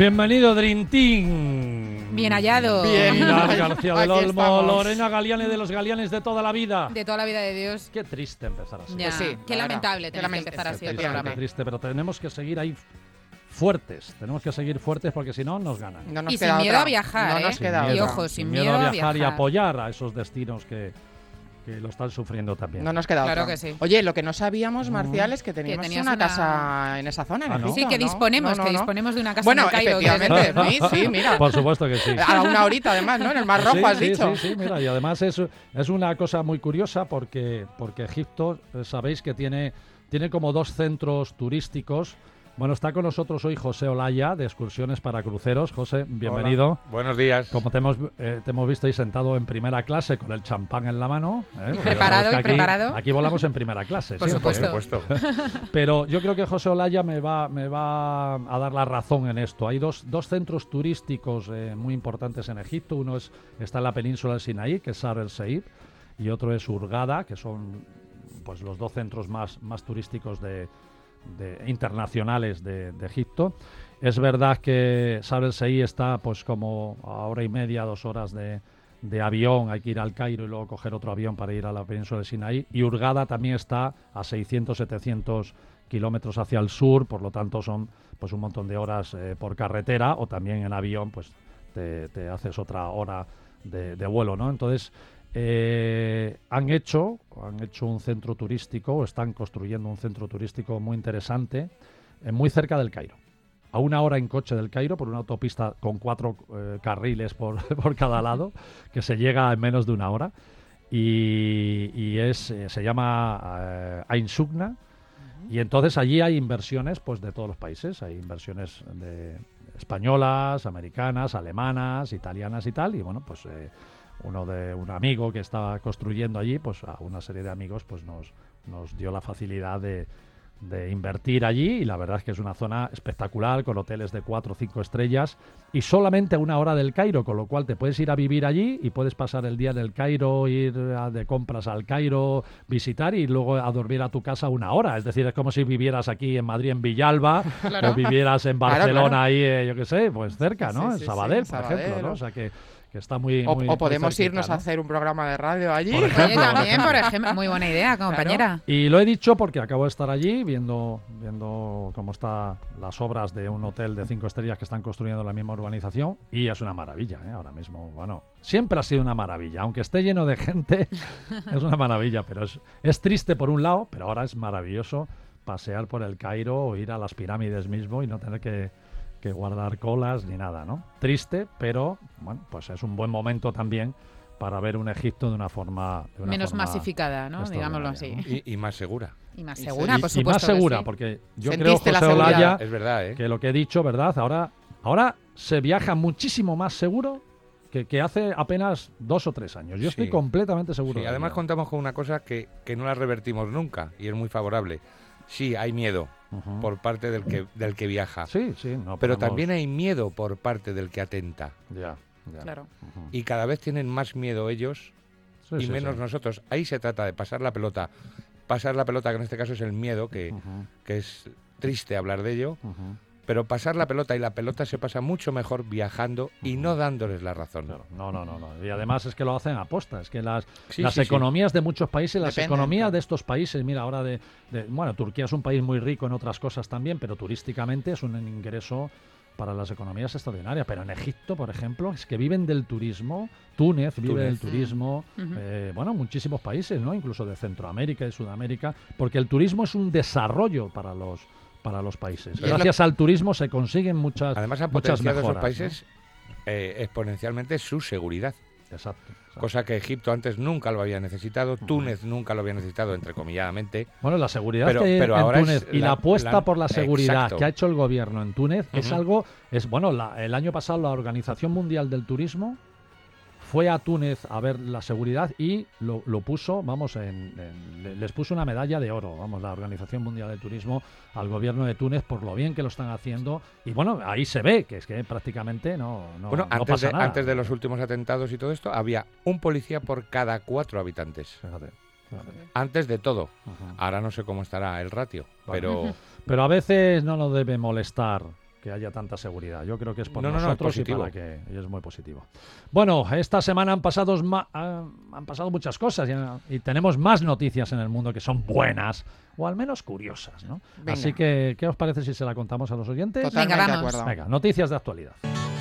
Bienvenido, Dream Team. Bien hallado. Bien, Pilar García del Aquí Olmo, estamos. Lorena Galiane de los Galianes de toda la vida. De toda la vida de Dios. Qué triste empezar así. Ya, Pues sí, qué la verdad. lamentable tener que Qué empezar así el triste, programa. Qué triste, pero tenemos que seguir ahí fuertes. Tenemos que seguir fuertes porque si no, nos ganan. No nos Y sin queda miedo otra. a viajar, No ¿eh? nos queda Y otra. ojo, sin miedo miedo a viajar y viajar. apoyar a esos destinos que lo están sufriendo también. No nos queda Claro otra. que sí. Oye, lo que no sabíamos, Marcial, es que teníamos tenías una una- casa en esa zona, en Ah, ¿no? Egipto, Sí, que ¿no? disponemos, No, que no. disponemos de una casa Bueno, en el Cairo. que efectivamente, desde- sí, mira. Por supuesto que sí. A una horita, además, ¿no? En el Mar Rojo, Sí, has sí, dicho. Sí, mira, y además es una cosa muy curiosa porque Egipto, sabéis que tiene como dos centros turísticos. Bueno, está con nosotros hoy José Olaya, de Excursiones para Cruceros. José, bienvenido. Hola. Buenos días. Como te hemos visto ahí sentado en primera clase con el champán en la mano. Porque Preparado sabes que y preparado. Aquí volamos en primera clase. Por siempre, supuesto. ¿eh? Pero yo creo que José Olaya me va a dar la razón en esto. Hay dos centros turísticos muy importantes en Egipto. Uno está en la península del Sinaí, que es Sharm el Sheikh, y otro es Hurghada, que son pues los dos centros más turísticos internacionales de Egipto. Es verdad que Sharm el Sheikh está pues como a hora y media, 2 horas de avión. Hay que ir al Cairo y luego coger otro avión para ir a la península del Sinaí. Y Hurghada también está a 600-700 kilómetros hacia el sur, por lo tanto son pues un montón de horas por carretera, o también en avión pues te haces otra hora de vuelo, ¿no? Entonces han hecho un centro turístico, o están construyendo un centro turístico muy interesante, muy cerca del Cairo. A 1 hora en coche del Cairo, por una autopista con 4 carriles por cada lado, que se llega en menos de 1 hora. Y se llama Ain Sokhna. Y entonces allí hay inversiones pues de todos los países. Hay inversiones españolas, americanas, alemanas, italianas y tal. Y bueno, pues un amigo que estaba construyendo allí, pues a una serie de amigos pues nos dio la facilidad de invertir allí, y la verdad es que es una zona espectacular con hoteles de 4 o 5 estrellas y solamente a 1 hora del Cairo, con lo cual te puedes ir a vivir allí y puedes pasar el día en el Cairo, ir de compras al Cairo, visitar y luego a dormir a tu casa 1 hora. Es decir, es como si vivieras aquí en Madrid, en Villalba, Claro. o vivieras en Barcelona, Claro. ahí, yo qué sé, pues cerca, ¿no? Sí, En sí, Sabadell, sí, por Sabadell, ejemplo, ¿no? o- O sea que está muy O muy podemos cerquita, irnos ¿no? a hacer un programa de radio allí. Por Oye, ejemplo, también, por ejemplo. Muy buena idea, compañera. Y lo he dicho porque acabo de estar allí viendo cómo están las obras de un hotel de 5 estrellas que están construyendo en la misma urbanización, y es una maravilla, ahora mismo. Bueno, siempre ha sido una maravilla, aunque esté lleno de gente, es una maravilla, pero es triste por un lado, pero ahora es maravilloso pasear por el Cairo o ir a las pirámides mismo y no tener que guardar colas ni nada, ¿no? Triste, pero bueno, pues es un buen momento también para ver un Egipto de una forma Menos masificada, ¿no? Digámoslo así. extraordinaria, Y más segura. Y más Y- segura, por y supuesto. más que segura, sí. porque yo Sentiste creo, la José seguridad. Olaya, Es verdad, ¿eh? que lo que he dicho, ¿verdad? Ahora se viaja muchísimo más seguro que hace apenas 2 o 3 años. Yo estoy Sí. completamente seguro. Sí, de además ello. contamos con una cosa que no la revertimos nunca y es muy favorable. Sí, hay miedo Ujú. por parte del que viaja, Sí, no pero podemos- también hay miedo por parte del que atenta. Ya. Claro. Ujú. Y cada vez tienen más miedo ellos Sí, y sí, menos sí. nosotros. Ahí se trata de pasar la pelota. Pasar la pelota, que en este caso es el miedo, que es triste hablar de ello, Ujú. pero pasar la pelota, y la pelota se pasa mucho mejor viajando y no dándoles la razón. Claro, no. Y además es que lo hacen a posta. Es que las Sí, sí, sí. economías de muchos países, las Dependen, economías claro. de estos países, mira, ahora bueno, Turquía es un país muy rico en otras cosas también, pero turísticamente es un ingreso para las economías extraordinaria. Pero en Egipto, por ejemplo, es que viven del turismo. Túnez vive del turismo. Ujú. Bueno, muchísimos países, ¿no? Incluso de Centroamérica y de Sudamérica, porque el turismo es un desarrollo para los países. Y es Gracias al turismo se consiguen muchas Además han muchas potenciado mejoras, esos países exponencialmente su seguridad. ¿no? Exacto. Cosa que Egipto antes nunca lo había necesitado, Túnez nunca lo había necesitado, entrecomilladamente. Bueno, la seguridad Pero- que hay pero en ahora Túnez es y la apuesta por la seguridad Exacto. que ha hecho el gobierno en Túnez es Ujú. algo, el año pasado la Organización Mundial del Turismo fue a Túnez a ver la seguridad y lo puso, les puso una medalla de oro, la Organización Mundial del Turismo al gobierno de Túnez por lo bien que lo están haciendo. Y bueno, ahí se ve que es que prácticamente no Bueno, no antes, pasa nada. antes de los últimos atentados y todo esto, había un policía por cada 4 habitantes. Fíjate. Antes de todo. Ujú. Ahora no sé cómo estará el ratio, Vale. pero Pero a veces no nos debe molestar que haya tanta seguridad. Yo creo que es por No, es nosotros positivo. y es muy positivo. Bueno, esta semana han pasado muchas cosas y tenemos más noticias en el mundo que son buenas o al menos curiosas, ¿no? Venga. Así que, ¿qué os parece si se la contamos a los oyentes? Totalmente Venga, de vamos. acuerdo. Venga, noticias de actualidad.